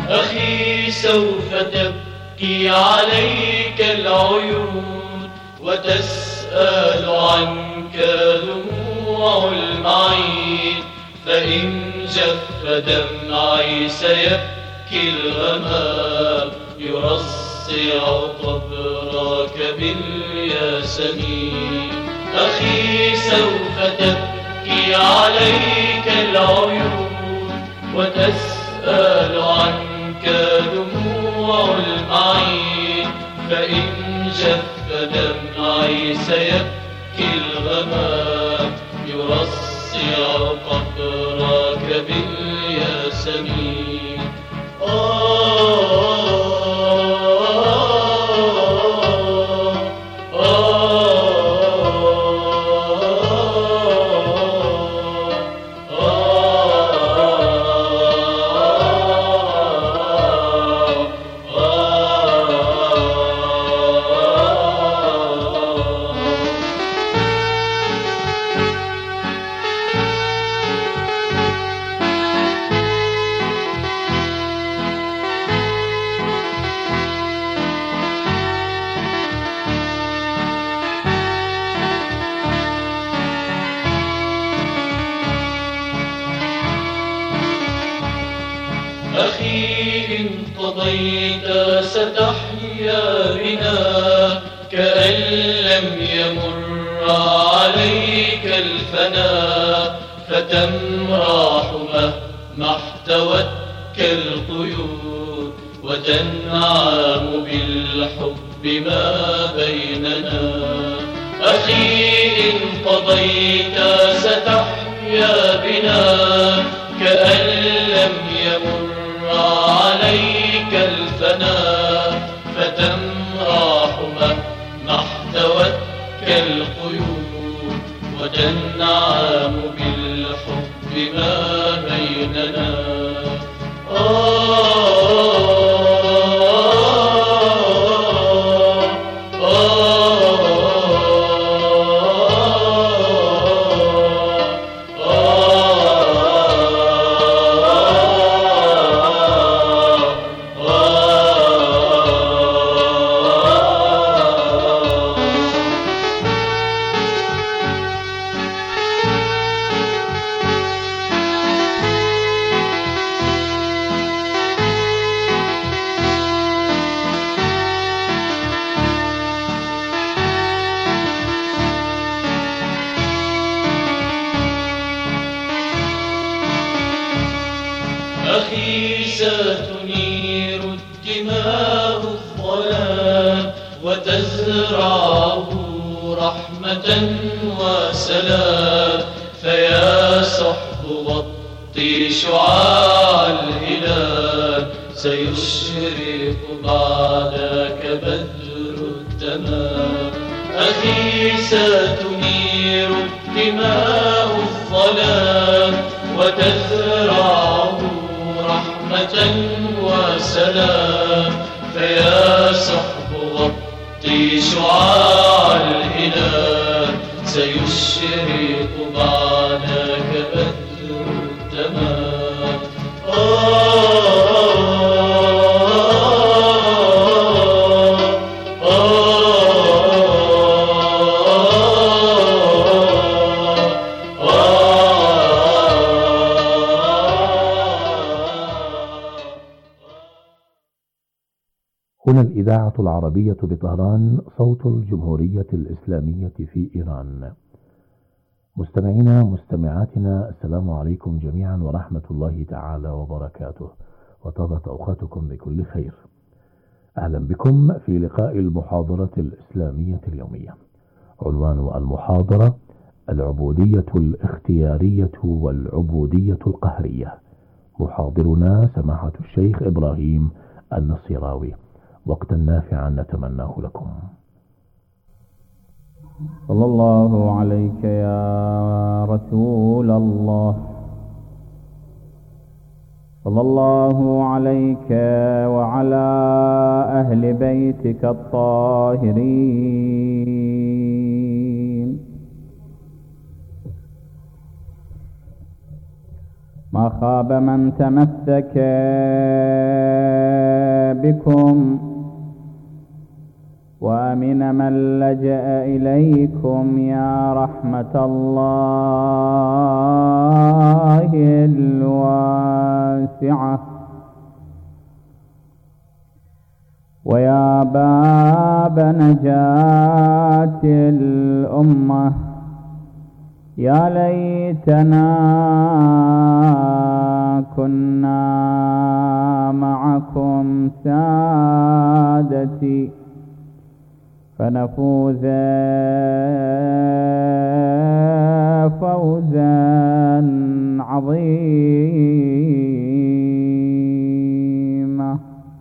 أخي سوف تبكي عليك العيون وتسأل عنك دموع المعين، فإن جف دمعي سيبكي الغمام يرصع قبرك بالياسمين. أخي سوف تبكي عليك العيون وتسأل عنك دموع المعين، فإن جف دمعي سيبكي الغمام يرصع قبرك بالياسمين. أخي إن قضيت ستحيا بنا كأن لم يمر عليك الفناء، فتمرح مهما احتوتك القيود وتنعم بالحب ما بيننا. أخي إن قضيت ستحيا بنا كأن لم يمر عليك الفناء، فتمرح مهما احتوتك القيود وتنعم بالحب ما بيننا. أخي ستنير الدماء الظلام وتزرعه رحمة وسلام، فيا صحب غطي شعاع الهلال سيشرق بعدك بدر التمام. أخي ستنير الدماء الظلام وتزرعه رحمة وسلام، فيا صحب غطي شعاع الهلال سيشرق بعدك بدر التمام. هنا الإذاعة العربية بطهران، صوت الجمهورية الإسلامية في إيران. مستمعينا مستمعاتنا، السلام عليكم جميعا ورحمة الله تعالى وبركاته، وطابت أوقاتكم بكل خير. أهلا بكم في لقاء المحاضرة الإسلامية اليومية. عنوان المحاضرة: العبودية الاختيارية والعبودية القهرية. محاضرنا سماحة الشيخ إبراهيم النصيراوي. وقتا نافعا نتمناه لكم. صلى الله عليك يا رسول الله، صلى الله عليك وعلى أهل بيتك الطاهرين. ما خاب من تمسك بكم وأمن من لجأ إليكم يا رحمة الله الواسعة ويا باب نجاة الأمة. يا ليتنا كنا معكم سادتي فنفوز فوزا عظيما.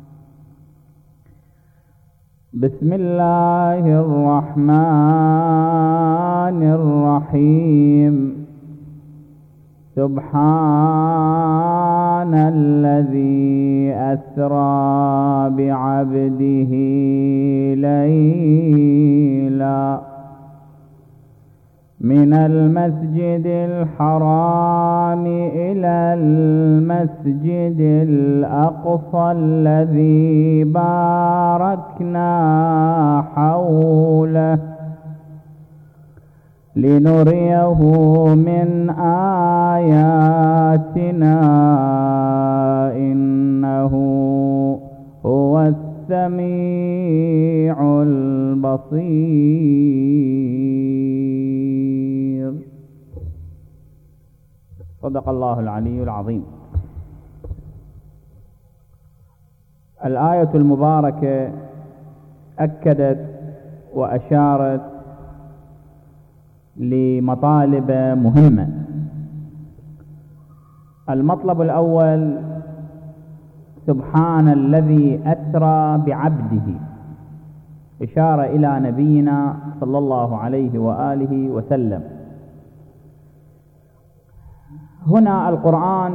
بسم الله الرحمن الرحيم. سبحان الذي أسرى بعبده ليلا من المسجد الحرام إلى المسجد الأقصى الذي باركنا حوله لنريه من آياتنا إنه هو السميع البصير. صدق الله العلي العظيم. الآية المباركة أكدت وأشارت لمطالب مهمة. المطلب الأول: سبحان الذي أسرى بعبده، إشارة إلى نبينا صلى الله عليه وآله وسلم. هنا القرآن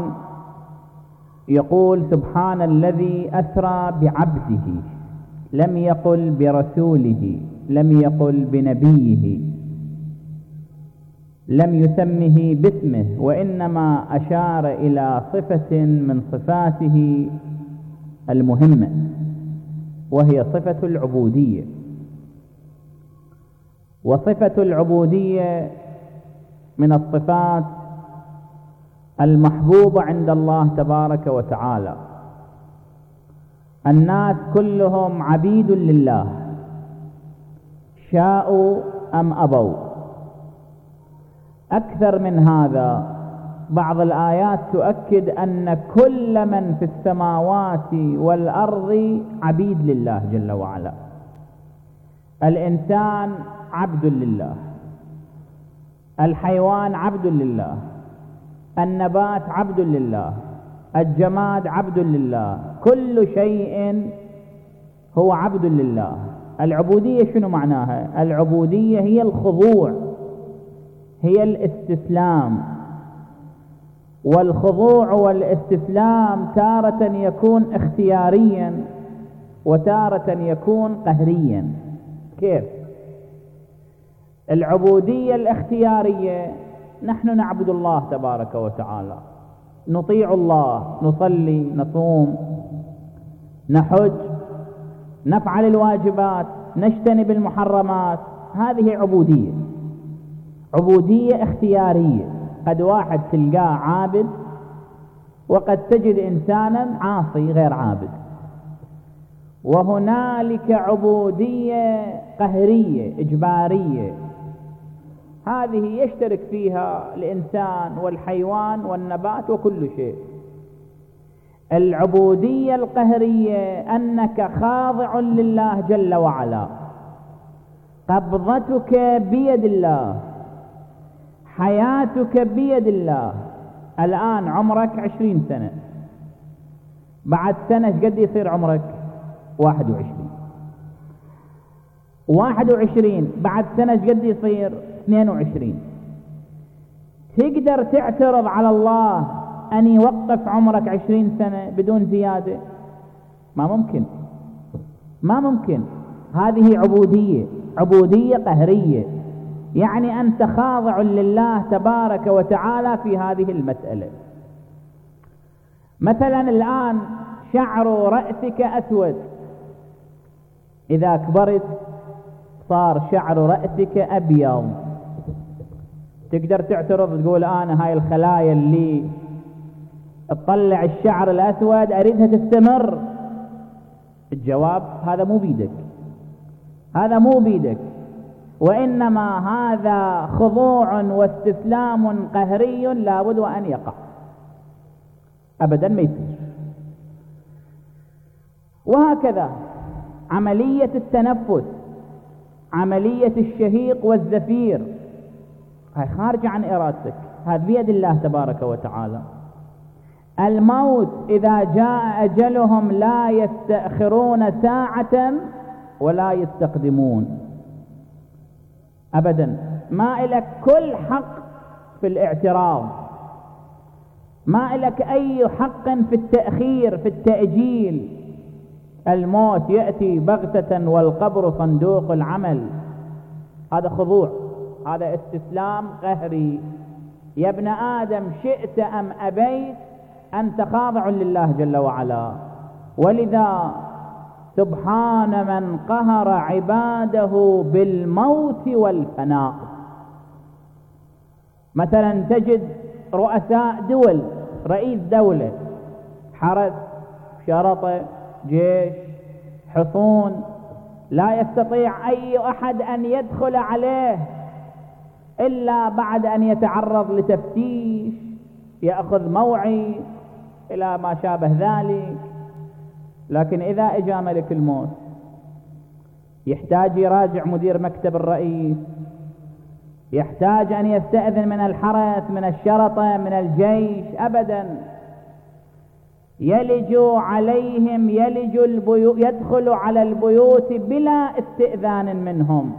يقول سبحان الذي أسرى بعبده، لم يقل برسوله، لم يقل بنبيه، لم يسمه باسمه، وإنما أشار إلى صفة من صفاته المهمة، وهي صفة العبودية. وصفة العبودية من الصفات المحبوبة عند الله تبارك وتعالى. الناس كلهم عبيد لله شاءوا أم أبوا. أكثر من هذا، بعض الآيات تؤكد أن كل من في السماوات والأرض عبيد لله جل وعلا. الإنسان عبد لله، الحيوان عبد لله، النبات عبد لله، الجماد عبد لله، كل شيء هو عبد لله. العبودية شنو معناها؟ العبودية هي الخضوع، هي الاستسلام. والخضوع والاستسلام تارة يكون اختياريا وتارة يكون قهريا. كيف؟ العبودية الاختيارية: نحن نعبد الله تبارك وتعالى، نطيع الله، نصلي، نصوم، نحج، نفعل الواجبات، نجتنب المحرمات. هذه عبودية، عبودية اختيارية. قد واحد تلقاه عابد، وقد تجد إنسانا عاصي غير عابد. وهنالك عبودية قهرية إجبارية، هذه يشترك فيها الإنسان والحيوان والنبات وكل شيء. العبودية القهرية أنك خاضع لله جل وعلا، قبضتك بيد الله، حياتك بيد الله. الآن عمرك 20 سنة، بعد سنة قد يصير عمرك؟ 21. بعد سنة قد يصير؟ 22. تقدر تعترض على الله أن يوقف عمرك 20 سنة بدون زيادة؟ ما ممكن، ما ممكن. هذه عبودية، عبودية قهرية، يعني أنت خاضع لله تبارك وتعالى في هذه المسألة. مثلا الآن شعر رأسك أسود، إذا كبرت صار شعر رأسك أبيض، تقدر تعترض تقول أنا هاي الخلايا اللي تطلع الشعر الأسود أريدها تستمر. الجواب هذا مو بيدك، هذا مو بيدك، وإنما هذا خضوع واستسلام قهري لابد وأن يقع، أبدا ما يصير. وهكذا عملية التنفس، عملية الشهيق والزفير، هاي خارجة عن إرادتك، هذا بيد الله تبارك وتعالى. الموت إذا جاء أجلهم لا يستأخرون ساعة ولا يستقدمون أبدا. ما إلك كل حق في الاعتراض، ما إلك أي حق في التأخير في التأجيل. الموت يأتي بغتة والقبر صندوق العمل. هذا خضوع، هذا استسلام قهري. يا ابن آدم شئت أم أبيت أنت خاضع لله جل وعلا. ولذا سبحان من قهر عباده بالموت والفناء. مثلا تجد رؤساء دول، رئيس دولة، حرس، شرطة، جيش، حصون، لا يستطيع أي أحد أن يدخل عليه إلا بعد أن يتعرض لتفتيش، يأخذ موعد إلى ما شابه ذلك. لكن إذا إجا ملك الموت يحتاج يراجع مدير مكتب الرئيس، يحتاج أن يستأذن من الحرس، من الشرطة، من الجيش، أبدا. يلج عليهم، يدخل على البيوت بلا استئذان منهم،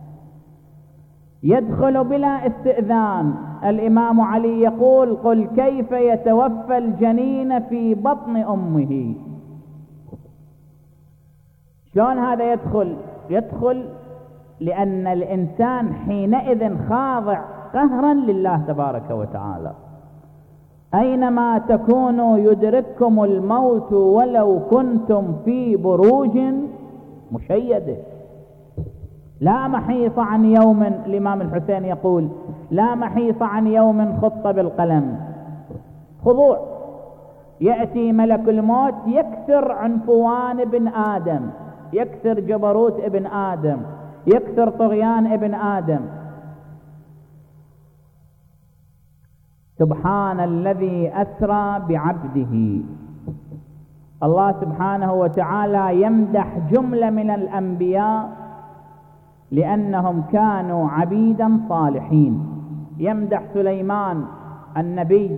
يدخل بلا استئذان. الإمام علي يقول: قل كيف يتوفى الجنين في بطن أمه. شلون هذا يدخل لأن الإنسان حينئذ خاضع قهرا لله تبارك وتعالى. أينما تكونوا يدرككم الموت ولو كنتم في بروج مشيدة. لا محيص عن يوم، الإمام الحسين يقول: لا محيص عن يوم خط بالقلم. خضوع. يأتي ملك الموت يكسر عنفوان ابن آدم، يكسر جبروت ابن آدم، يكسر طغيان ابن آدم. سبحان الذي أسرى بعبده. الله سبحانه وتعالى يمدح جملة من الأنبياء لأنهم كانوا عبيدا صالحين. يمدح سليمان النبي: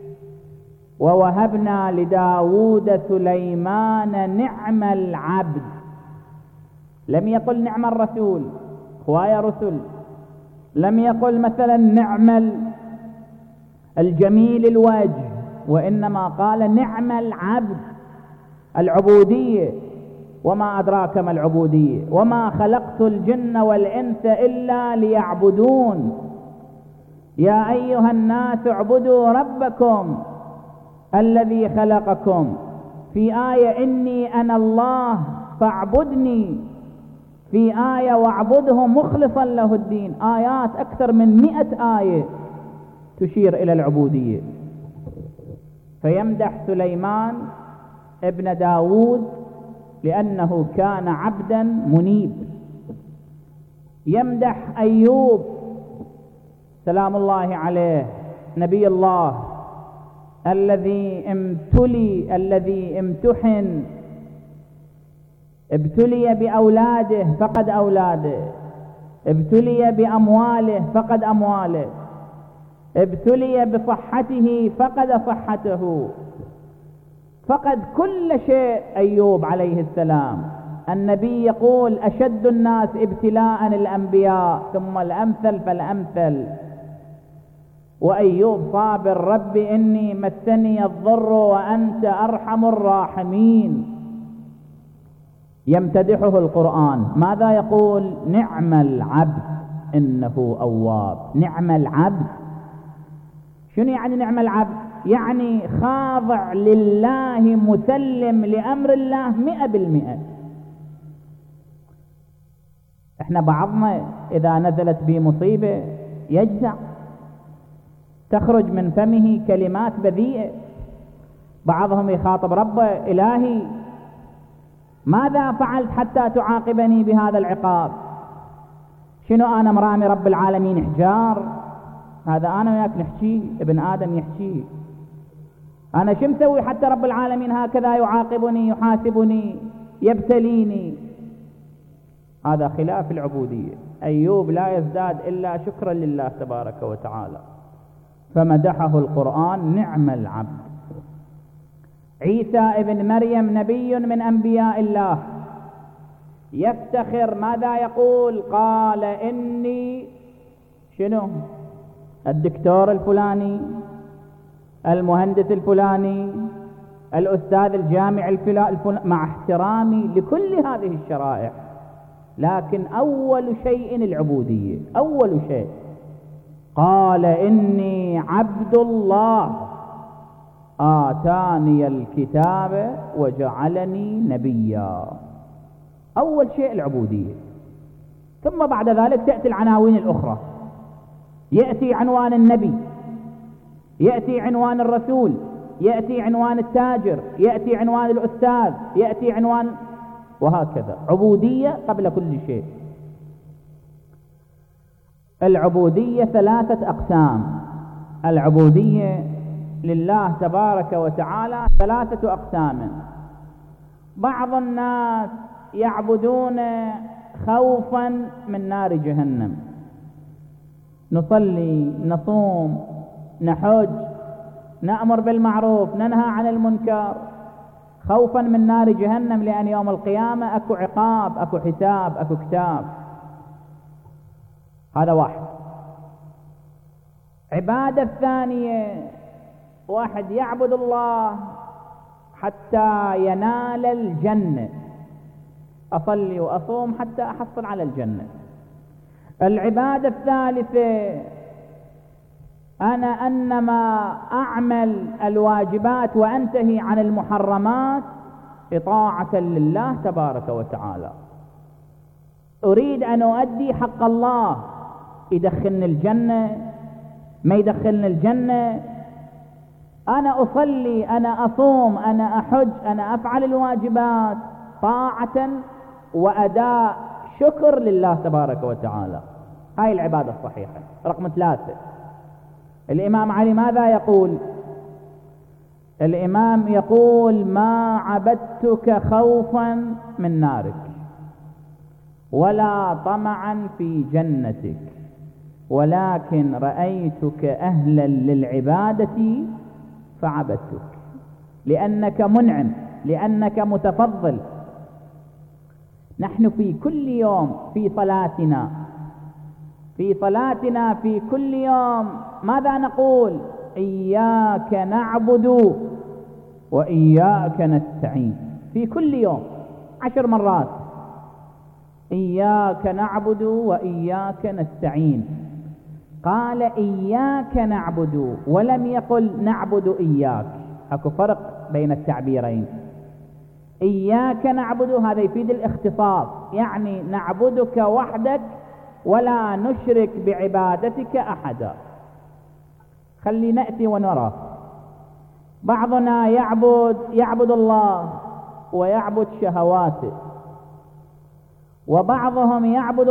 ووهبنا لداود سليمان نعم العبد. لم يقل نعم الرسول، هواية رسل. لم يقل مثلا نعم الجميل الوجه، وإنما قال نعم العبد. العبودية. وما أدراك ما العبودية؟ وما خلقت الجن والإنس إلا ليعبدون. يا أيها الناس اعبدوا ربكم الذي خلقكم. في آية: إني أنا الله فاعبدني. في آية: واعبده مخلصا له الدين. آيات أكثر من 100 آية تشير إلى العبودية. فيمدح سليمان ابن داود لأنه كان عبدا منيب. يمدح أيوب سلام الله عليه، نبي الله، الذي امتحن، ابتلي بأولاده فقد أولاده، ابتلي بأمواله فقد أمواله، ابتلي بصحته فقد صحته، فقد كل شيء أيوب عليه السلام. النبي يقول: أشد الناس ابتلاء الأنبياء ثم الأمثل فالأمثل. وأيوب صابر: رب إني مسني الضر وأنت أرحم الراحمين. يمتدحه القرآن. ماذا يقول؟ نعم العبد إنه أواب. نعم العبد. شنو يعني نعم العبد؟ يعني خاضع لله مسلم لأمر الله 100%. احنا بعضنا إذا نزلت به مصيبة يجزع، تخرج من فمه كلمات بذيئة. بعضهم يخاطب ربه: إلهي ماذا فعلت حتى تعاقبني بهذا العقاب؟ شنو أنا مرامي رب العالمين حجار؟ هذا أنا وياك نحكي، ابن آدم يحكي. أنا شو مسوي حتى رب العالمين هكذا يعاقبني، يحاسبني، يبتليني؟ هذا خلاف العبودية. أيوب لا يزداد إلا شكرا لله تبارك وتعالى، فمدحه القرآن: نعم العبد. عيسى ابن مريم نبي من أنبياء الله، يفتخر. ماذا يقول؟ قال إني شنو؟ الدكتور الفلاني، المهندس الفلاني، الأستاذ الجامع الفلاني، مع احترامي لكل هذه الشرائع، لكن أول شيء العبودية. أول شيء قال إني عبد الله آتاني الكتاب وجعلني نبيا. أول شيء العبودية، ثم بعد ذلك تأتي العناوين الأخرى. يأتي عنوان النبي، يأتي عنوان الرسول، يأتي عنوان التاجر، يأتي عنوان الأستاذ، يأتي عنوان، وهكذا. عبودية قبل كل شيء. العبودية 3 أقسام. العبودية لله تبارك وتعالى 3 أقسام. بعض الناس يعبدون خوفا من نار جهنم، نصلي، نصوم، نحج، نأمر بالمعروف، ننهى عن المنكر، خوفا من نار جهنم، لأن يوم القيامة أكو عقاب، أكو حساب، أكو كتاب. هذا واحد. عبادة الثانية، واحد يعبد الله حتى ينال الجنة، أصلي وأصوم حتى أحصل على الجنة. العبادة الثالثة، أنا أنما أعمل الواجبات وأنتهي عن المحرمات إطاعة لله تبارك وتعالى. أريد أن أؤدي حق الله، يدخلني الجنة ما يدخلني الجنة، أنا أصلي، أنا أصوم، أنا أحج، أنا أفعل الواجبات طاعة وأداء شكر لله تبارك وتعالى. هاي العبادة الصحيحة. رقم 3، الإمام علي ماذا يقول؟ الإمام يقول: ما عبدتك خوفا من نارك ولا طمعا في جنتك، ولكن رأيتك أهلا للعبادة فعبدتك، لأنك منعم، لأنك متفضل. نحن في كل يوم في صلاتنا في كل يوم ماذا نقول؟ إياك نعبد وإياك نستعين. في كل يوم 10 مرات: إياك نعبد وإياك نستعين. قال إياك نعبد ولم يقل نعبد إياك. أكو فرق بين التعبيرين. إياك نعبد هذا يفيد الاختصاص، يعني نعبدك وحدك ولا نشرك بعبادتك أحدا. خلي نأتي ونرى. بعضنا يعبد الله ويعبد شهواته، وبعضهم يعبد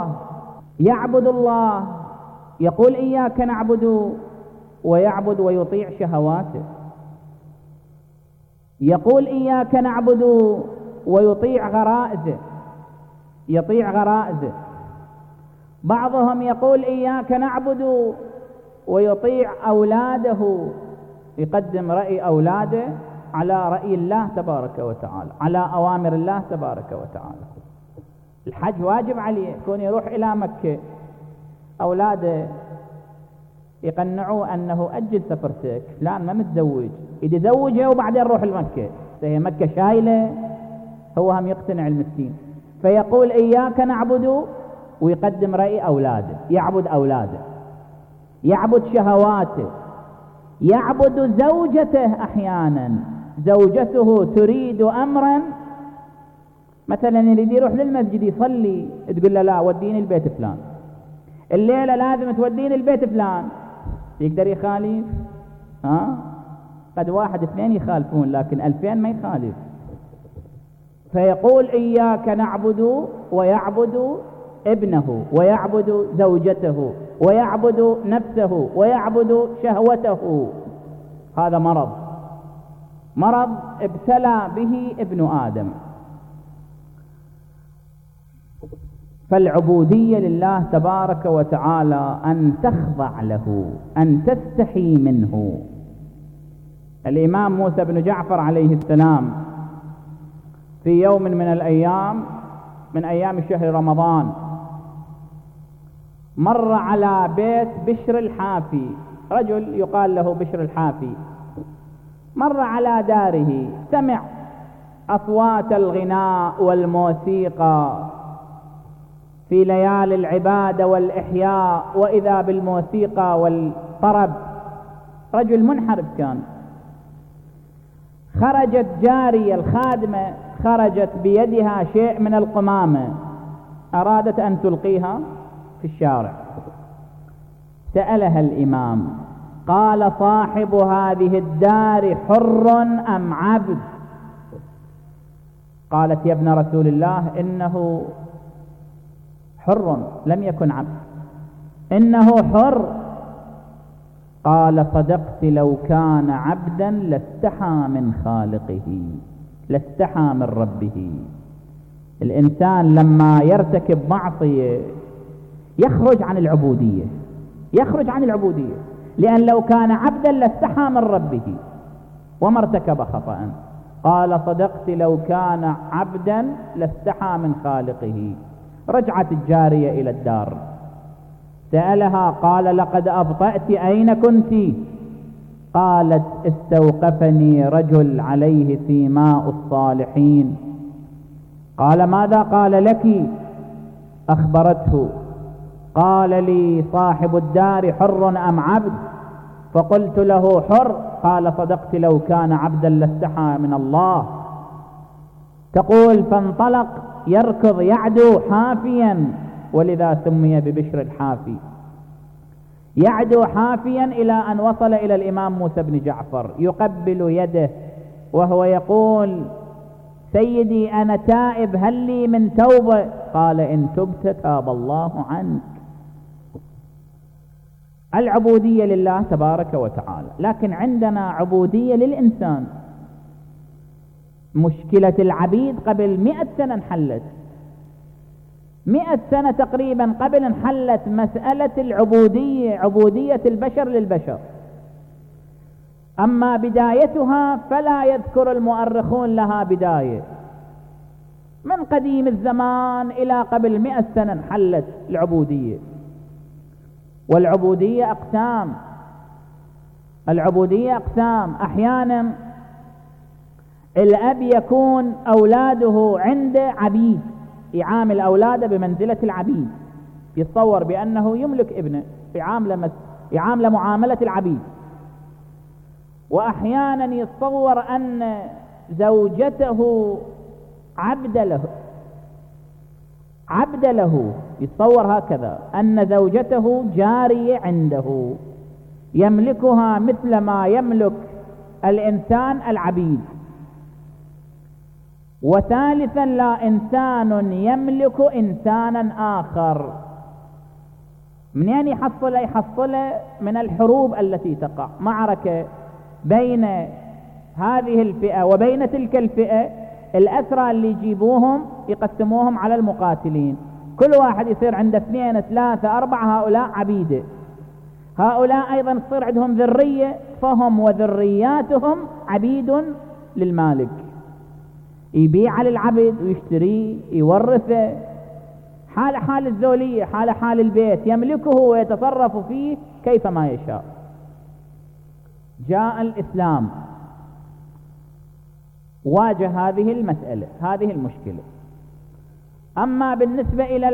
الله يقول إياك نعبد ويعبد ويطيع شهواته، يقول إياك نعبد ويطيع غرائزه. بعضهم يقول إياك نعبد ويطيع أولاده، يقدم رأي أولاده على رأي الله تبارك وتعالى، على أوامر الله تبارك وتعالى. الحج واجب عليه، يكون يروح إلى مكة، أولاده يقنعوا أنه أجل سفرتك، فلان ما متزوج، يتزوجه وبعدين روح المكة، هي مكة شايلة، هو هم يقتنع المسكين. فيقول إياك نعبد ويقدم رأي أولاده، يعبد أولاده، يعبد شهواته، يعبد زوجته أحيانا، زوجته تريد أمرا، مثلا يريد يروح للمسجد يصلي، تقول له لا وديني البيت فلان، الليلة لازم توديني البيت فلان، يقدر يخالف؟ قد 1 2 يخالفون، لكن 2000 ما يخالف. فيقول إياك نعبد، ويعبد ابنه، ويعبد زوجته، ويعبد نفسه، ويعبد شهوته. هذا مرض ابتلى به ابن آدم. فالعبودية لله تبارك وتعالى أن تخضع له، أن تستحي منه. الإمام موسى بن جعفر عليه السلام في يوم من الأيام من أيام شهر رمضان مر على بيت بشر الحافي، رجل يقال له بشر الحافي، مر على داره، سمع أصوات الغناء والموسيقى في ليالي العبادة والإحياء، وإذا بالموسيقى والطرب. رجل منحرف كان. خرجت جارية الخادمة، خرجت بيدها شيء من القمامة، أرادت أن تلقيها في الشارع. سألها الإمام قال صاحب هذه الدار حر أم عبد؟ قالت يا ابن رسول الله إنه حر، لم يكن عبد، إنه حر. قال صدقت، لو كان عبدا لاستحى من خالقه، لاستحى من ربه. الإنسان لما يرتكب معصية يخرج عن العبودية، يخرج عن العبودية، لأن لو كان عبدا لاستحى من ربه وما ارتكب خطأ. قال صدقت، لو كان عبدا لاستحى من خالقه. رجعت الجارية إلى الدار، سألها قال لقد أبطأت، أين كنت؟ قالت استوقفني رجل عليه سيماء الصالحين. قال ماذا قال لك؟ أخبرته. قال لي صاحب الدار حر أم عبد؟ فقلت له حر. قال صدقت، لو كان عبدا لاستحى من الله. تقول فانطلق يركض يعدو حافيا، ولذا سمي ببشر الحافي، يعدو حافيا إلى أن وصل إلى الإمام موسى بن جعفر، يقبل يده وهو يقول سيدي أنا تائب، هل لي من توبة؟ قال إن تبت تاب الله عنك. العبودية لله تبارك وتعالى. لكن عندنا عبودية للإنسان. مشكلة العبيد قبل 100 سنة انحلت، 100 سنة تقريبا قبل انحلت مسألة العبودية، عبودية البشر للبشر. أما بدايتها فلا يذكر المؤرخون لها بداية، من قديم الزمان إلى قبل 100 سنة انحلت العبودية. والعبودية أقسام، العبودية أقسام. أحيانا الأب يكون أولاده عنده عبيد، يعامل أولاده بمنزلة العبيد، يتصور بأنه يملك ابنه، يعامل معاملة العبيد. وأحيانا يتصور أن زوجته عبد له، يتصور هكذا أن زوجته جارية عنده يملكها مثل ما يملك الإنسان العبيد. وثالثا لا إنسان يملك إنسانا آخر. منين يحصل من الحروب التي تقع، معركة بين هذه الفئة وبين تلك الفئة، الأسرى اللي يجيبوهم يقسموهم على المقاتلين، كل واحد يصير عنده 2 3 4 هؤلاء عبيدة. هؤلاء أيضا تصير عندهم ذرية، فهم وذرياتهم عبيد للمالك، يبيع للعبد ويشتريه يورثه، حال الزولية، حال البيت، يملكه ويتصرف فيه كيفما يشاء. جاء الإسلام واجه هذه المسألة، هذه المشكلة. أما بالنسبة إلى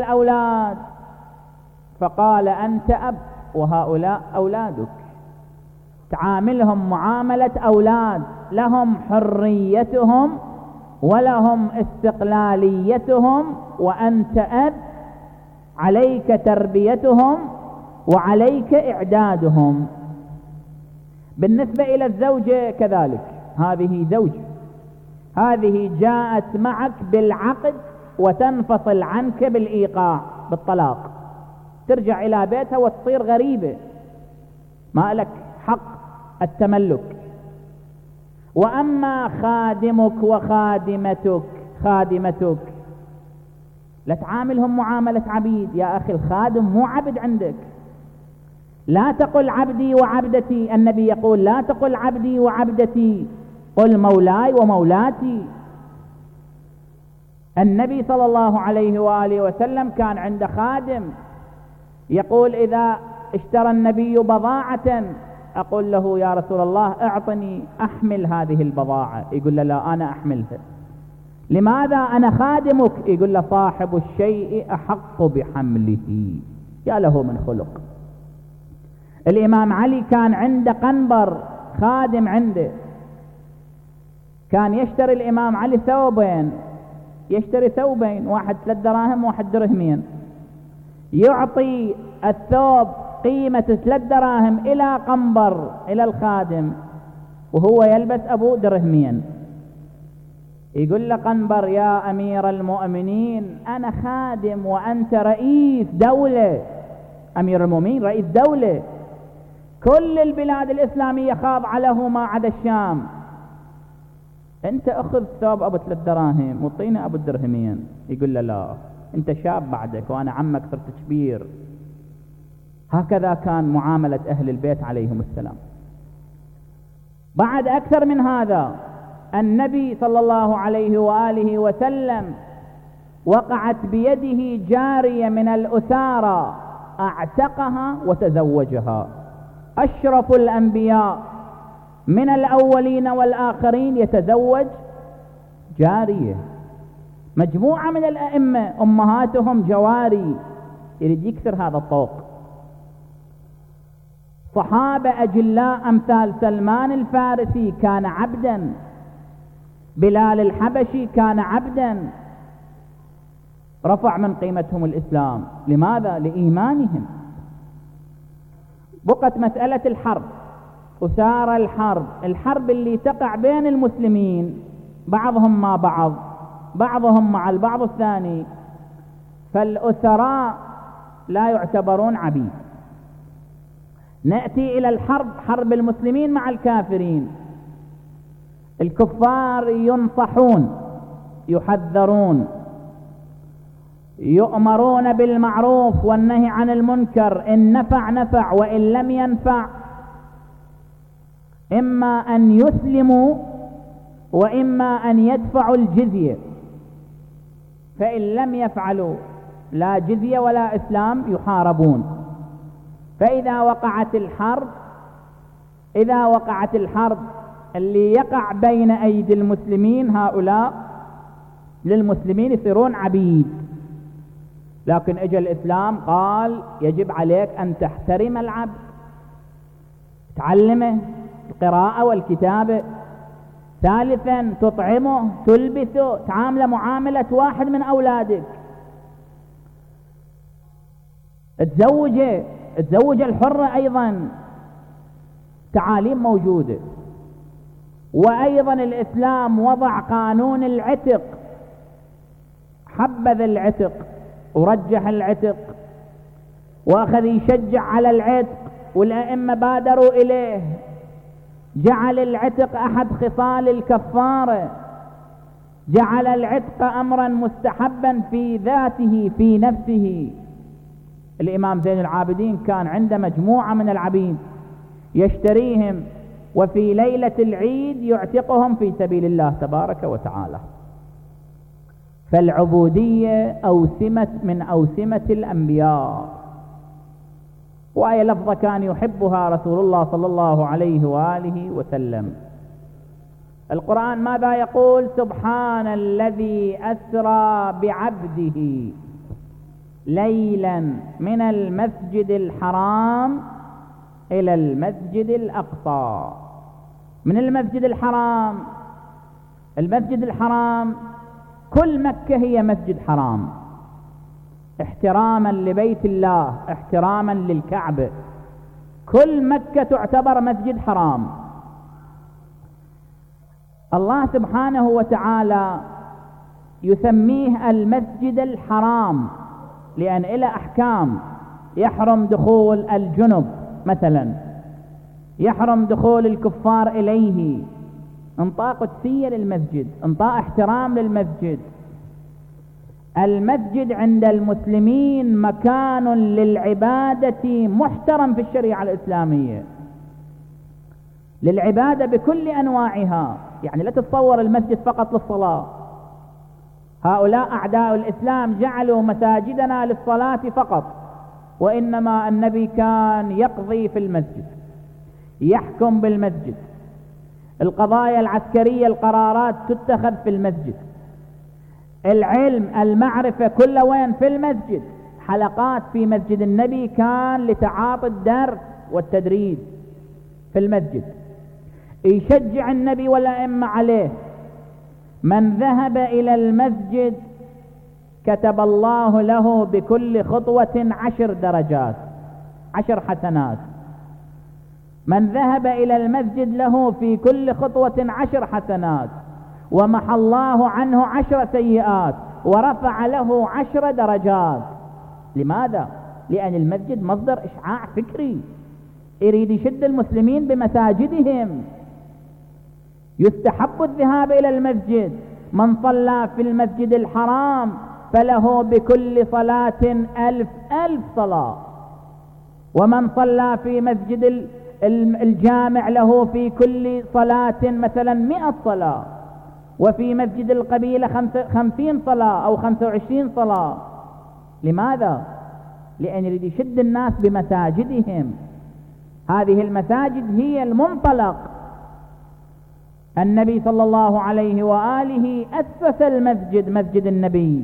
تعاملهم معاملة أولاد، لهم حريتهم ولهم استقلاليتهم، وأنت أب عليك تربيتهم وعليك إعدادهم. بالنسبة إلى الزوجة كذلك، هذه زوجة، هذه جاءت معك بالعقد وتنفصل عنك بالإيقاع بالطلاق، ترجع إلى بيتها وتصير غريبة، ما لك حق التملك. وأما خادمك خادمتك لا تعاملهم معاملة عبيد. يا أخي الخادم مو عبد عندك، لا تقل عبدي وعبدتي، النبي يقول لا تقل عبدي وعبدتي، قل مولاي ومولاتي. النبي صلى الله عليه وآله وسلم كان عنده خادم يقول إذا اشترى النبي بضاعة أقول له يا رسول الله اعطني أحمل هذه البضاعة، يقول له لا أنا أحملها. لماذا؟ أنا خادمك. يقول له صاحب الشيء أحق بحمله. يا له من خلق. الإمام علي كان عنده قنبر خادم عنده، كان يشتري الإمام علي ثوبين، يشتري ثوبين، واحد 3 دراهم واحد درهمين، يعطي الثوب قيمة 3 دراهم إلى قنبر إلى الخادم، وهو يلبس أبو درهمين. يقول له قنبر يا أمير المؤمنين أنا خادم وأنت رئيس دولة، أمير المؤمنين رئيس دولة، كل البلاد الإسلامية خاضعة له ما عدا الشام، أنت أخذ ثوب أبو 3 دراهم وطيني أبو درهمين. يقول له لا أنت شاب بعدك وأنا عمك صرت كبير. هكذا كان معاملة أهل البيت عليهم السلام. بعد أكثر من هذا، النبي صلى الله عليه وآله وسلم وقعت بيده جارية من الأسارة أعتقها وتزوجها. أشرف الأنبياء من الأولين والآخرين يتزوج جارية. مجموعة من الأئمة أمهاتهم جواري، يريد يكسر هذا الطوق. صحابة أجلاء أمثال سلمان الفارسي كان عبدا، بلال الحبشي كان عبدا، رفع من قيمتهم الإسلام. لماذا؟ لإيمانهم. بقت مسألة الحرب، أسار الحرب اللي تقع بين المسلمين، بعضهم مع بعض، بعضهم مع البعض الثاني، فالأسراء لا يعتبرون عبيد. نأتي إلى الحرب، حرب المسلمين مع الكافرين، الكفار ينصحون، يحذرون، يؤمرون بالمعروف والنهي عن المنكر، إن نفع نفع وإن لم ينفع إما أن يسلموا وإما أن يدفعوا الجزية، فإن لم يفعلوا لا جزية ولا إسلام يحاربون. فإذا وقعت الحرب اللي يقع بين أيدي المسلمين، هؤلاء للمسلمين يصيرون عبيد. لكن اجى الإسلام قال يجب عليك أن تحترم العبد، تعلمه القراءة والكتابة. ثالثا تطعمه، تلبسه، تعامله معاملة واحد من أولادك. تزوج الحرة أيضا، تعاليم موجودة. وأيضا الإسلام وضع قانون العتق، حبذ العتق ورجح العتق وأخذ يشجع على العتق، والأئمة بادروا إليه. جعل العتق أحد خصال الكفارة، جعل العتق أمرا مستحبا في ذاته في نفسه. الإمام زين العابدين كان عنده مجموعة من العبيد يشتريهم، وفي ليلة العيد يعتقهم في سبيل الله تبارك وتعالى. فالعبودية أوسمة من أوسمة الأنبياء، وآية لفظة كان يحبها رسول الله صلى الله عليه وآله وسلم. القرآن ماذا يقول؟ سبحان الذي أسرى بعبده ليلا من المسجد الحرام إلى المسجد الأقصى من المسجد الحرام. المسجد الحرام كل مكة هي مسجد حرام، احتراما لبيت الله، احتراما للكعبة. كل مكة تعتبر مسجد حرام. الله سبحانه وتعالى يسميه المسجد الحرام لأن إلى أحكام. يحرم دخول الجنب مثلا، يحرم دخول الكفار إليه، انطاء قدسية للمسجد، انطاء احترام للمسجد. المسجد عند المسلمين مكان للعبادة محترم في الشريعة الإسلامية، للعبادة بكل أنواعها. يعني لا تتصور المسجد فقط للصلاة. هؤلاء أعداء الإسلام جعلوا مساجدنا للصلاة فقط، وإنما النبي كان يقضي في المسجد، يحكم بالمسجد، القضايا العسكرية القرارات تتخذ في المسجد، العلم المعرفة كل وين في المسجد. حلقات في مسجد النبي كان لتعاطي الدرس والتدريس في المسجد. يشجع النبي والأئمة عليه. من ذهب إلى المسجد كتب الله له بكل خطوة 10 درجات، 10 حسنات. من ذهب إلى المسجد له في كل خطوة 10 حسنات، ومحى الله عنه 10 سيئات، ورفع له 10 درجات. لماذا؟ لأن المسجد مصدر إشعاع فكري، يريد يشد المسلمين بمساجدهم. يستحب الذهاب إلى المسجد. من صلى في المسجد الحرام فله بكل صلاة 1000 صلاة، ومن صلى في مسجد الجامع له في كل صلاة مثلا 100 صلاة، وفي مسجد القبيلة 50 صلاة أو 25 صلاة. لماذا؟ لأن يريد يشد الناس بمساجدهم. هذه المساجد هي المنطلق. النبي صلى الله عليه وآله أسس المسجد، مسجد النبي،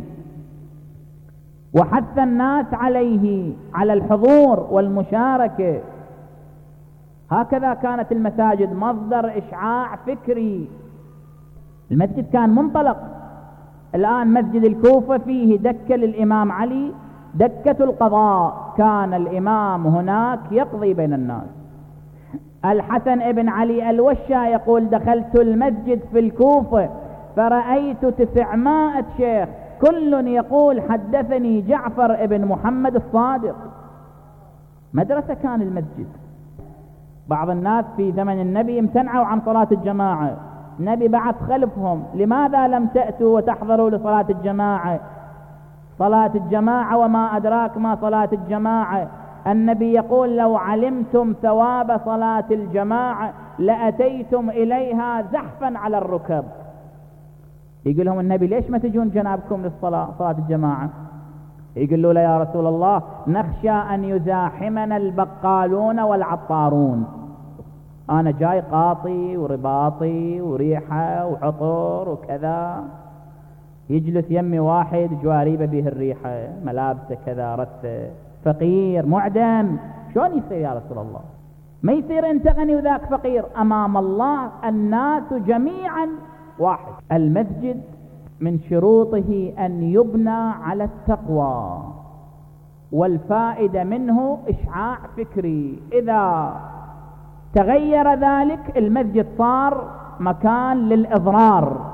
وحث الناس عليه، على الحضور والمشاركة. هكذا كانت المساجد مصدر إشعاع فكري. المسجد كان منطلق. الآن مسجد الكوفة فيه دكة للإمام علي، دكة القضاء، كان الإمام هناك يقضي بين الناس. الحسن ابن علي الوشا يقول: دخلت المسجد في الكوفة فرأيت 900 شيخ، كل يقول حدثني جعفر ابن محمد الصادق. مدرسة كان المسجد. بعض الناس في زمن النبي امتنعوا عن صلاة الجماعة، النبي بعث خلفهم: لماذا لم تأتوا وتحضروا لصلاة الجماعة؟ صلاة الجماعة وما أدراك ما صلاة الجماعة. النبي يقول: لو علمتم ثواب صلاة الجماعة لأتيتم إليها زحفا على الركب. يقول لهم النبي: ليش ما تجون جنابكم للصلاة، صلاة الجماعة؟ يقول له: لا يا رسول الله، نخشى أن يزاحمنا البقالون والعطارون. أنا جاي قاطي ورباطي وريحة وعطر وكذا، يجلس يمي واحد جواريبه به الريحة، ملابسه كذا رثة، فقير معدم، شلون يصير يا رسول الله؟ ما يصير انت غني وذاك فقير. امام الله الناس جميعا واحد. المسجد من شروطه ان يبنى على التقوى، والفائدة منه اشعاع فكري. اذا تغير ذلك المسجد صار مكان للإضرار.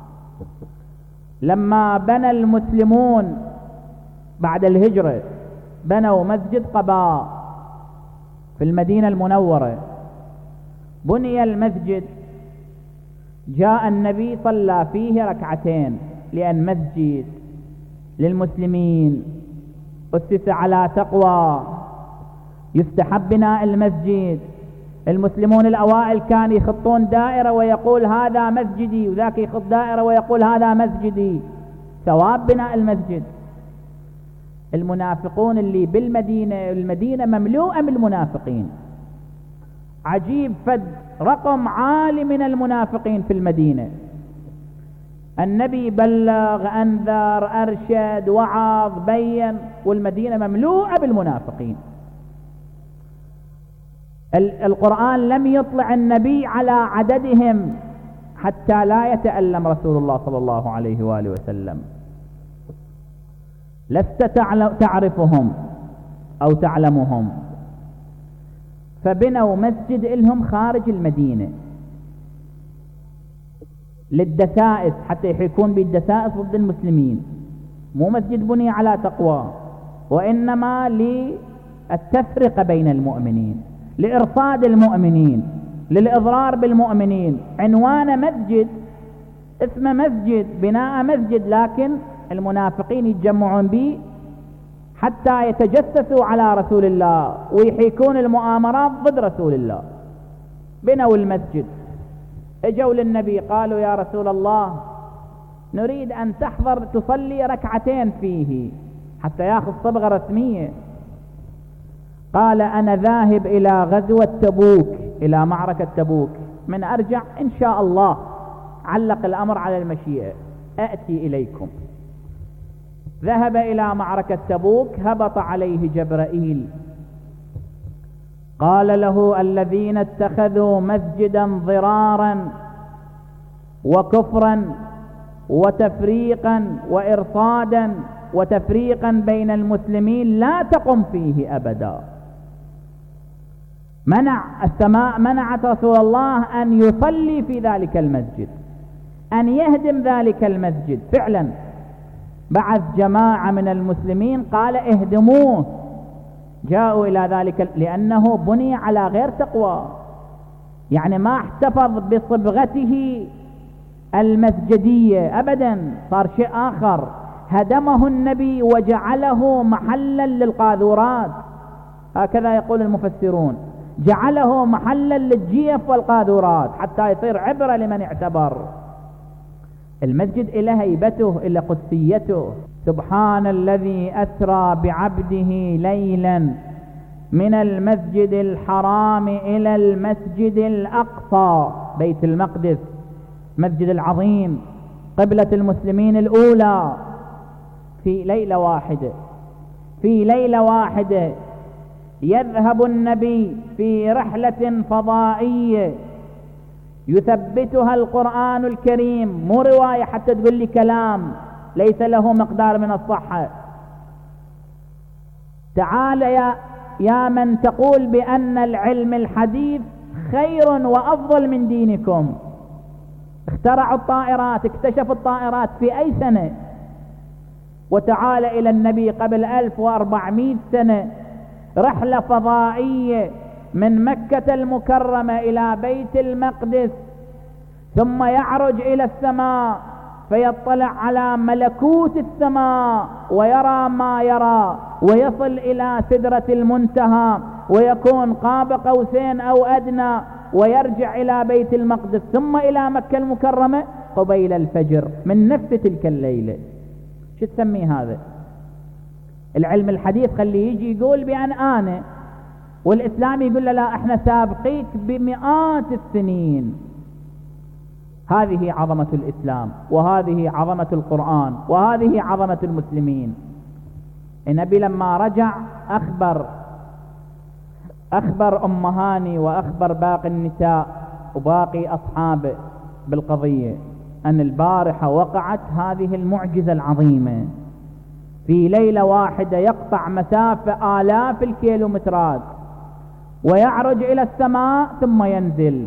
لما بنى المسلمون بعد الهجرة بنوا مسجد قباء في المدينة المنورة، بني المسجد، جاء النبي صلى فيه 2 ركعتين، لأن مسجد للمسلمين أسس على تقوى، يستحب بناء المسجد. المسلمون الأوائل كانوا يخطون دائرة ويقول هذا مسجدي، وذاك يخط دائرة ويقول هذا مسجدي، ثواب بناء المسجد. المنافقون اللي بالمدينة، المدينة مملوءة بالمنافقين، عجيب، فد رقم عالي من المنافقين في المدينة. النبي بلغ، أنذر، أرشد، وعظ، بين، والمدينة مملوءة بالمنافقين. القرآن لم يطلع النبي على عددهم حتى لا يتألم رسول الله صلى الله عليه وآله وسلم. لست تعرفهم أو تعلمهم، فبنوا مسجد لهم خارج المدينة للدسائس، حتى يحيكون بالدسائس ضد المسلمين. مو مسجد بني على تقوى، وإنما للتفرقة بين المؤمنين، لإرصاد المؤمنين، للإضرار بالمؤمنين. عنوان مسجد، اسمه مسجد، بناء مسجد، لكن المنافقين يتجمعون به حتى يتجسسوا على رسول الله ويحيكون المؤامرات ضد رسول الله. بنوا المسجد، اجوا للنبي قالوا يا رسول الله نريد أن تحضر تصلي ركعتين فيه حتى ياخذ صبغة رسمية. قال أنا ذاهب إلى غزوة تبوك، إلى معركة تبوك، من أرجع إن شاء الله، علق الأمر على المشيئة، أأتي إليكم. ذهب إلى معركة تبوك، هبط عليه جبرائيل قال له الذين اتخذوا مسجدا ضرارا وكفرا وتفريقا وإرصادا وتفريقا بين المسلمين لا تقم فيه أبدا. السماء منعت رسول الله أن يصلي في ذلك المسجد، أن يهدم ذلك المسجد. فعلا بعث جماعة من المسلمين قال اهدموه، جاءوا إلى ذلك لأنه بني على غير تقوى، يعني ما احتفظ بصبغته المسجدية أبدا، صار شيء آخر. هدمه النبي وجعله محلا للقاذورات، هكذا يقول المفسرون، جعله محلا للجيف والقاذورات حتى يصير عبرة لمن اعتبر. المسجد إلى هيبته، إلى قدسيته. سبحان الذي أسرى بعبده ليلا من المسجد الحرام إلى المسجد الأقصى، بيت المقدس، مسجد العظيم، قبلة المسلمين الأولى، في ليلة واحدة. في ليلة واحدة يذهب النبي في رحلة فضائية يثبتها القرآن الكريم، مو رواية حتى تقول لي كلام ليس له مقدار من الصحة. تعال يا من تقول بأن العلم الحديث خير وأفضل من دينكم. اخترعوا الطائرات، اكتشفوا الطائرات في أي سنة؟ وتعال إلى النبي قبل 1400 سنة، رحلة فضائية من مكة المكرمة إلى بيت المقدس، ثم يعرج إلى السماء فيطلع على ملكوت السماء ويرى ما يرى، ويصل إلى سدرة المنتهى ويكون قاب قوسين أو أدنى، ويرجع إلى بيت المقدس ثم إلى مكة المكرمة قبيل الفجر من نفس تلك الليلة. شو تسمي هذا؟ العلم الحديث خليه يجي يقول بأن أنا، والإسلام يقول له لا احنا سابقيك بمئات السنين. هذه عظمة الإسلام، وهذه عظمة القرآن، وهذه عظمة المسلمين. النبي لما رجع أخبر أم هاني وأخبر باقي النساء وباقي أصحابه بالقضية، أن البارحة وقعت هذه المعجزة العظيمة. في ليلة واحدة يقطع مسافة آلاف الكيلومترات ويعرج إلى السماء ثم ينزل.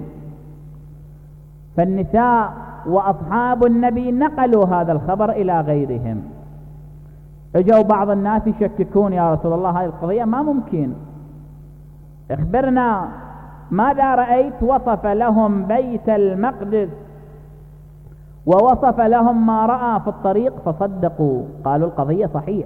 فالنساء وأصحاب النبي نقلوا هذا الخبر إلى غيرهم. اجوا بعض الناس يشككون، يا رسول الله هذه القضية ما ممكن، اخبرنا ماذا رأيت؟ وصف لهم بيت المقدس ووصف لهم ما رأى في الطريق فصدقوا، قالوا القضية صحيح.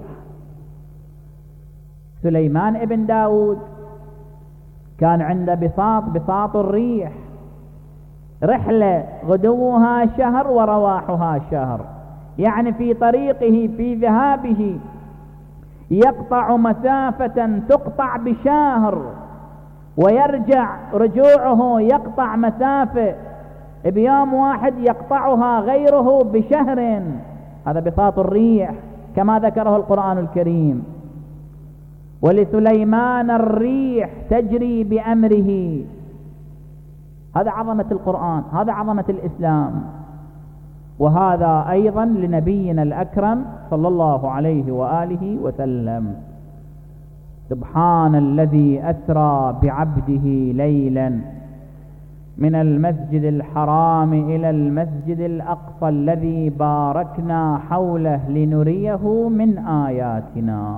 سليمان ابن داود كان عنده بساط الريح، رحلة غدوها شهر ورواحها شهر، يعني في طريقه في ذهابه يقطع مسافة تقطع بشهر، ويرجع رجوعه يقطع مسافة بيوم واحد يقطعها غيره بشهر. هذا بساط الريح كما ذكره القرآن الكريم. ولسليمان الريح تجري بأمره. هذا عظمة القرآن، هذا عظمة الإسلام. وهذا أيضا لنبينا الأكرم صلى الله عليه وآله وسلم. سبحان الذي أسرى بعبده ليلا من المسجد الحرام إلى المسجد الأقصى الذي باركنا حوله لنريه من آياتنا.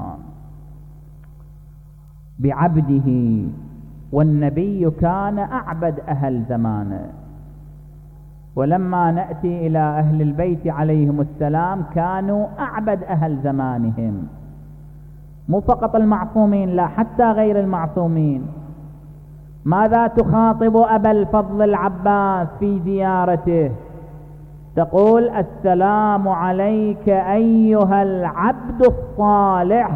بعبده، والنبي كان أعبد أهل زمانه. ولما نأتي إلى أهل البيت عليهم السلام كانوا أعبد أهل زمانهم، مو فقط المعصومين، لا حتى غير المعصومين. ماذا تخاطب أبا الفضل العباس في زيارته؟ تقول: السلام عليك أيها العبد الصالح.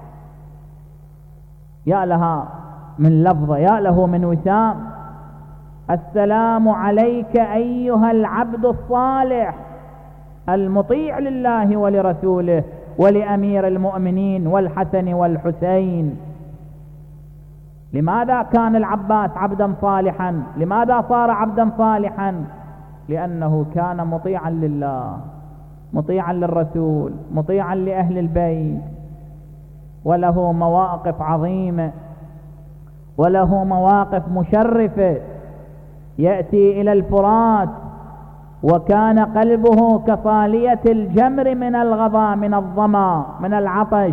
يا لها من لفظة، يا له من وسام. السلام عليك أيها العبد الصالح المطيع لله ولرسوله ولأمير المؤمنين والحسن والحسين. لماذا كان العباس عبدا صالحا؟ لماذا صار عبدا صالحا؟ لأنه كان مطيعا لله، مطيعا للرسول، مطيعا لأهل البيت، وله مواقف عظيمة وله مواقف مشرفة. يأتي إلى الفرات وكان قلبه كصالية الجمر من الغضا، من الظما، من العطش،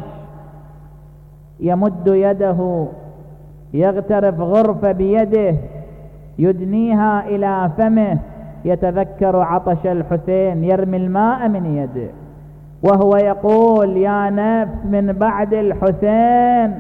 يمد يده يغترف غرفة بيده يدنيها إلى فمه، يتذكر عطش الحسين، يرمي الماء من يده وهو يقول: يا نفس من بعد الحسين،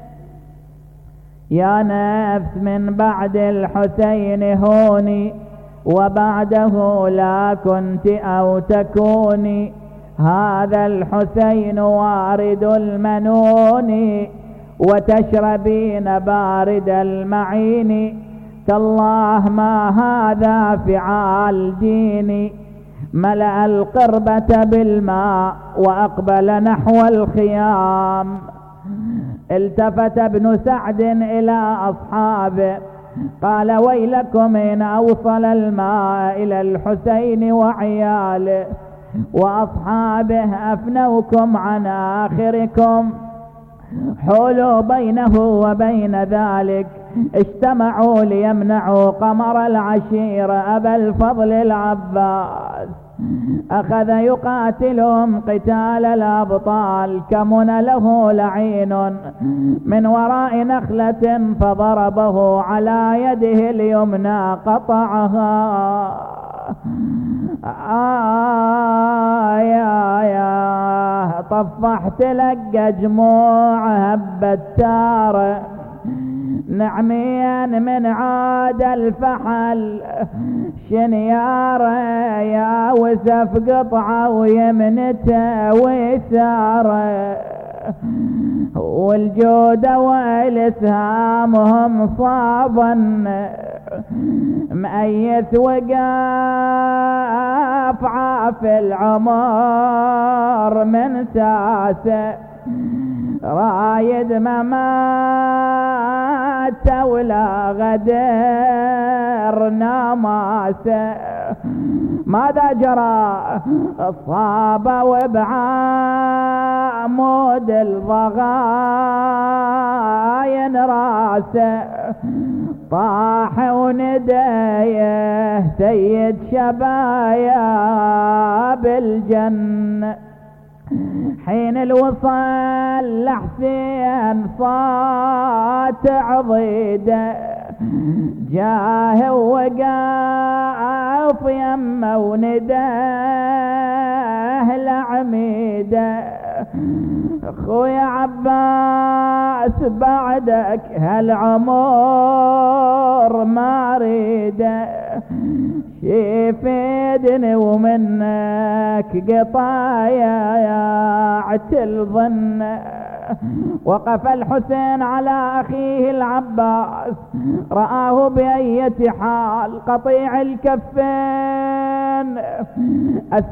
يا نفس من بعد الحسين هوني، وبعده لا كنت أو تكوني، هذا الحسين وارد المنون، وتشربين بارد المعين، تالله ما هذا فعال ديني. ملأ القربة بالماء وأقبل نحو الخيام. التفت ابن سعد إلى أصحابه قال: ويلكم إن أوصل الماء إلى الحسين وعياله وأصحابه أفنوكم عن آخركم. حولوا بينه وبين ذلك، اجتمعوا ليمنعوا قمر العشيرة أبا الفضل العباس. أخذ يقاتلهم قتال الأبطال، كمن له لعين من وراء نخلة فضربه على يده اليمنى قطعها. يا طفحت لك جموع هب التار، نعميا من عاد الفحل شنياره، يا وسف قطعه ويمنته ويساره، والجود والاسهامهم صابا مأيث وقاف عاف العمر من ساسه، رايد ممات ولا غدر ناماسه. ماذا جرى؟ صاب وبعامود الضغاين راسه، طاح وندايه سيد شبايا بالجنة. حين الوصل لحسين صات عضيده، جاه وقاف يمه ونداه لعميده، خويا عباس بعدك هالعمر ما ريده، شفيدني ومنك قطايا يا عتل ظن. وقف الحسين على أخيه العباس، رآه بأية حال، قطيع الكفين،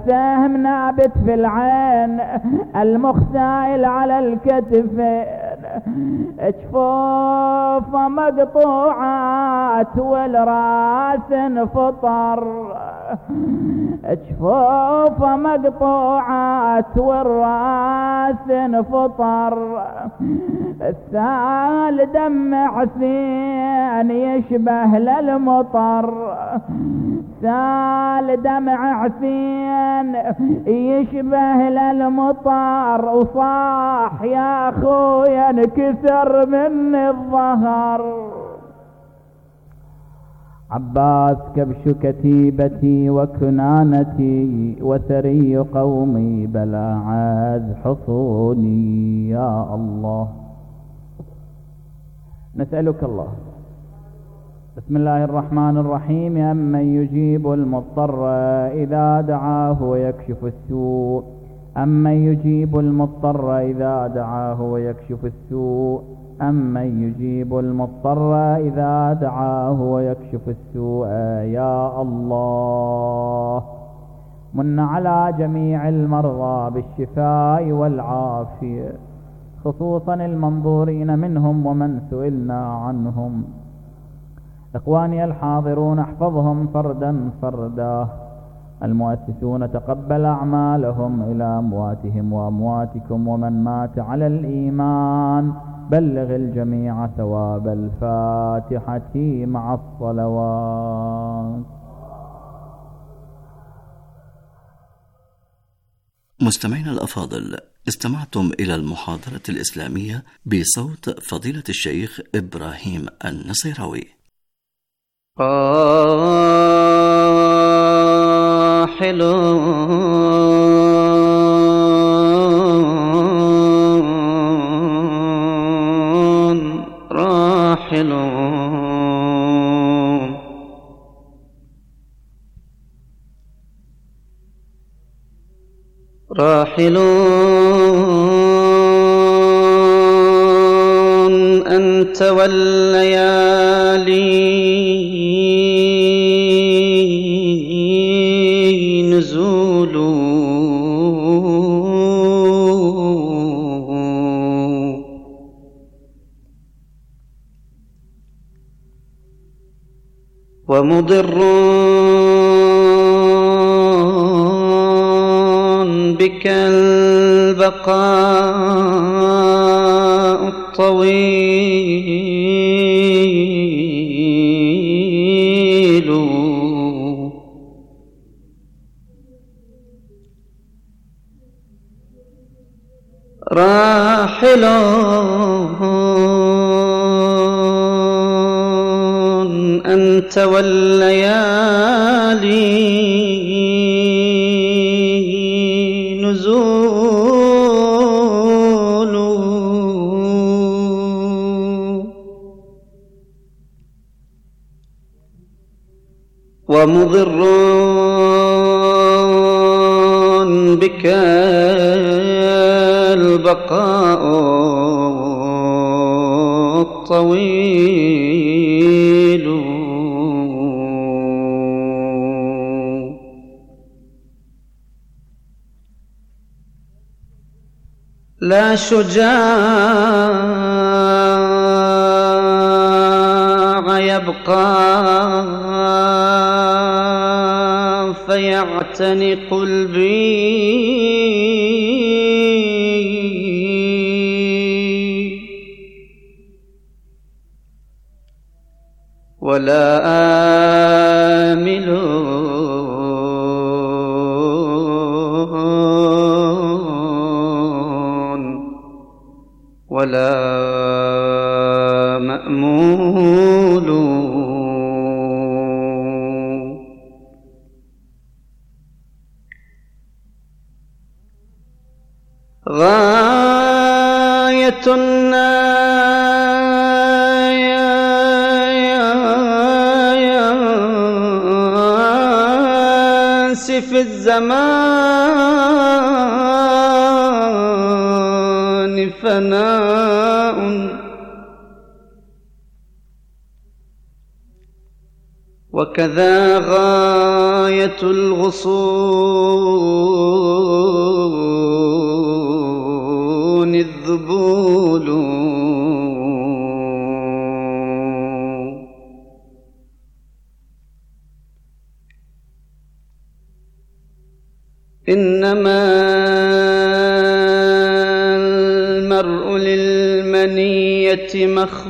السهم نابت في العين، المخ سائل على الكتفين، جفوف مقطوعات والراس انفطر، جفوف مقطوعات والراس انفطر، السال دمع حسين يشبه للمطر، سال دمع حسين يشبه للمطر، وصاح يا اخويا انكسر من الظهر. عباس كبش كتيبتي وكنانتي وثري قومي بلا عاذ حصوني يا الله. نسألك الله بسم الله الرحمن الرحيم أمن يجيب المضطر إذا دعاه ويكشف السوء، أمن يجيب المضطر إذا دعاه ويكشف السوء، أمن يجيب المضطر إذا دعاه ويكشف السوء يا الله. من على جميع المرضى بالشفاء والعافية، خصوصا المنظورين منهم ومن سئلنا عنهم. إخواني الحاضرون احفظهم فردا فردا، المؤسسون تقبل أعمالهم إلى أمواتهم وأمواتكم، ومن مات على الإيمان بلغ الجميع ثواب الفاتحة مع الصلوات. مستمعينا الأفاضل، استمعتم إلى المحاضرة الإسلامية بصوت فضيلة الشيخ إبراهيم النصيراوي. راحلون أنت والليالي نزول، ومضر بك البقاء الطويل، راحلون أنت والليالي نزول، ومضر بك البقاء الطويل، لا شجاع يبقى فيعتنق البي، ولا آمل ولا مأمول، غاية الناس في الزمان فناء، وكذا غاية الغصون الذبول، إنما المرء للمنية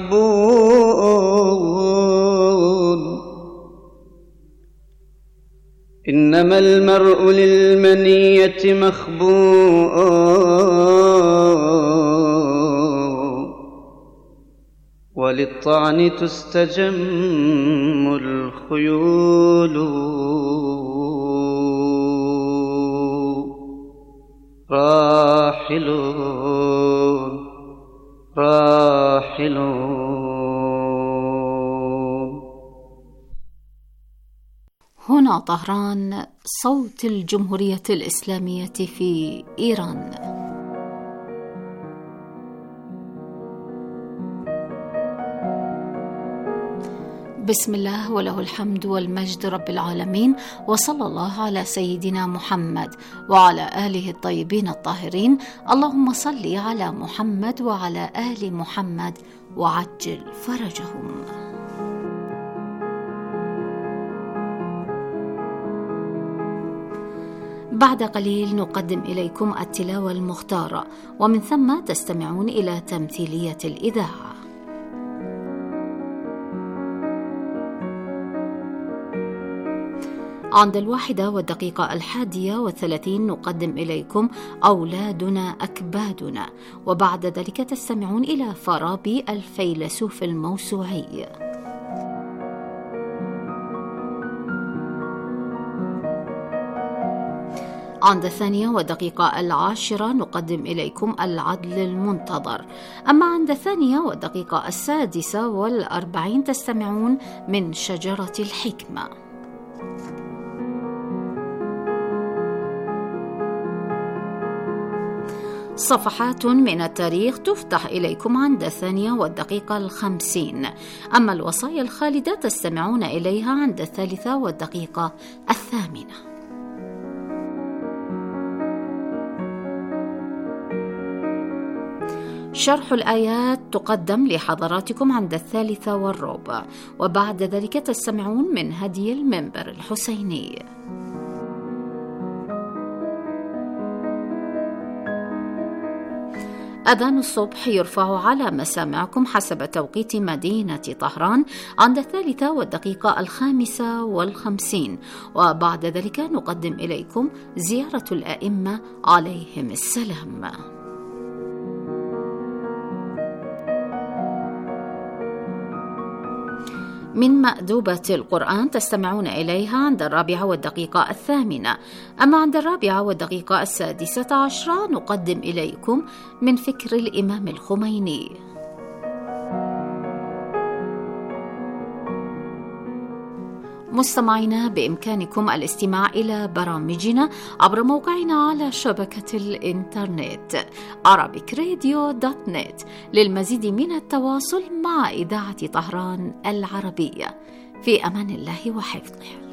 مخبول، إنما المرء للمنية مخبول، وللطعن تستجم الخيول. راحلون راحلون. هنا طهران، صوت الجمهورية الإسلامية في إيران. بسم الله وله الحمد والمجد رب العالمين، وصلى الله على سيدنا محمد وعلى آله الطيبين الطاهرين. اللهم صل على محمد وعلى آل محمد وعجل فرجهم. بعد قليل نقدم إليكم التلاوة المختارة، ومن ثم تستمعون إلى تمثيلية الإذاعة. عند 1:31 نقدم إليكم أولادنا أكبادنا، وبعد ذلك تستمعون إلى فارابي الفيلسوف الموسوعي. عند 2:10 نقدم إليكم العدل المنتظر، أما عند 2:46 تستمعون من شجرة الحكمة. صفحات من التاريخ تفتح إليكم عند 2:50، أما الوصايا الخالدة تستمعون إليها عند 3:08. شرح الآيات تقدم لحضراتكم عند 3:15، وبعد ذلك تستمعون من هدي المنبر الحسيني. أذان الصبح يرفع على مسامعكم حسب توقيت مدينة طهران عند 3:55، وبعد ذلك نقدم إليكم زيارة الأئمة عليهم السلام. من مأدوبة القرآن تستمعون إليها عند 4:08، أما عند 4:16 نقدم إليكم من فكر الإمام الخميني. مستمعينا، بإمكانكم الاستماع إلى برامجنا عبر موقعنا على شبكة الإنترنت arabicradio.net للمزيد من التواصل مع إذاعة طهران العربية. في أمان الله وحفظه.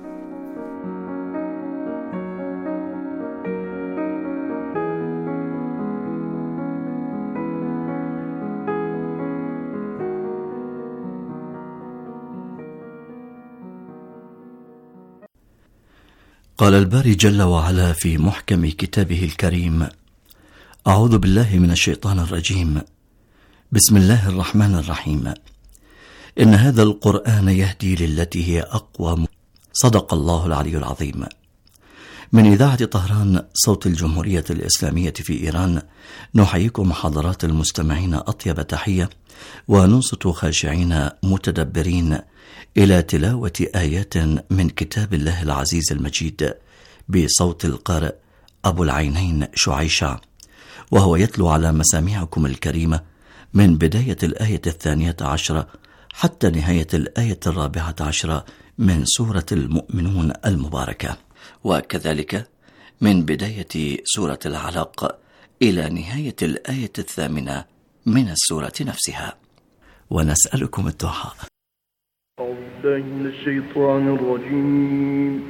قال الباري جل وعلا في محكم كتابه الكريم: أعوذ بالله من الشيطان الرجيم، بسم الله الرحمن الرحيم، إن هذا القرآن يهدي للتي هي أقوم. صدق الله العلي العظيم. من إذاعة طهران صوت الجمهورية الإسلامية في إيران، نحييكم حضرات المستمعين أطيب تحية، وننصت خاشعين متدبرين إلى تلاوة آيات من كتاب الله العزيز المجيد بصوت القارئ أبو العينين شعيشع، وهو يتلو على مسامعكم الكريمة من بداية الآية 12 حتى نهاية الآية 14 من سورة المؤمنون المباركة، وكذلك من بداية سورة العلق إلى نهاية الآية 8 من السورة نفسها. ونسألكم الدعاء. أعوذ بالله من الشيطان الرجيم.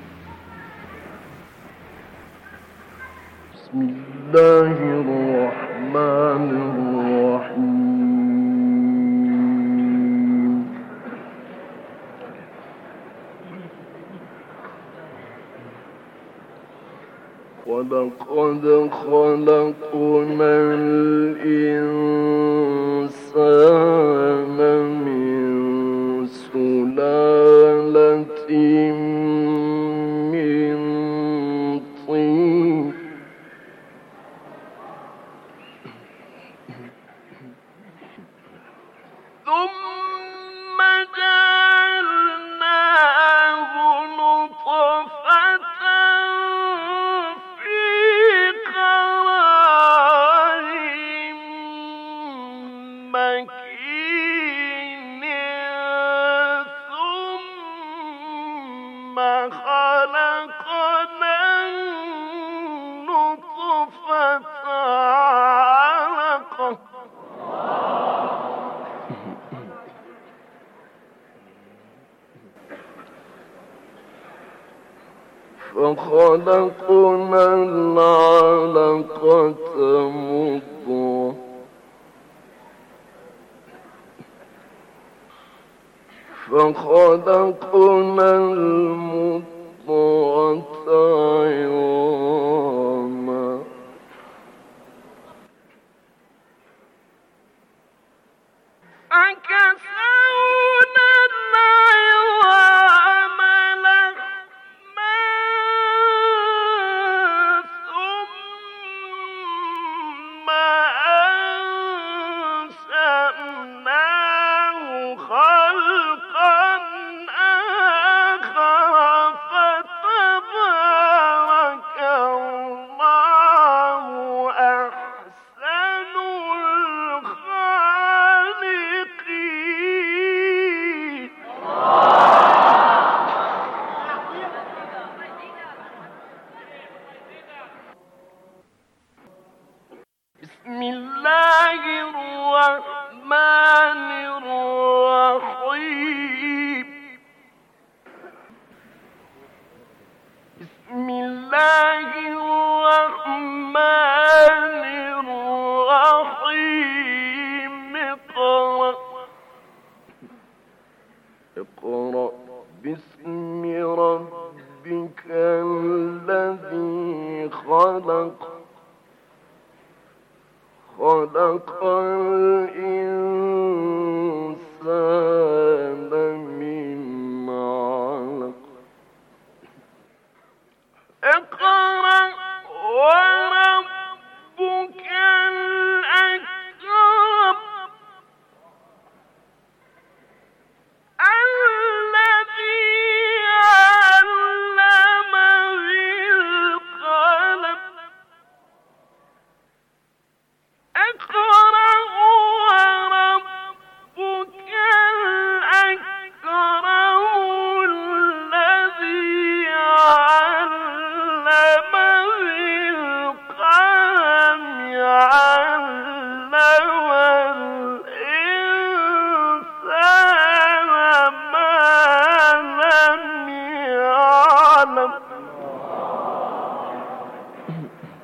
بسم الله الرحمن الرحيم. لقد خلقنا الإنسان من سلالة من طين ثم جعلناه نطفة في قرار مكين ثم خلقنا النطفة علقة فخلقنا العلقة مضغة فخلقنا المضغة عظاما فكسونا العظام لحما ثم أنشأناه خلقا آخر فتبارك الله أحسن الخالقين. بسم الله الرحمن الرحيم. بسم الله الرحمن الرحيم. اقرأ باسم ربك الذي خلق خلق الإنسان من علق اقرأ وربك الأكرم الذي علم بالقلم اقرأ وربك الأكرم الذي علم بالقلم علم الإنسان ما لم يعلم.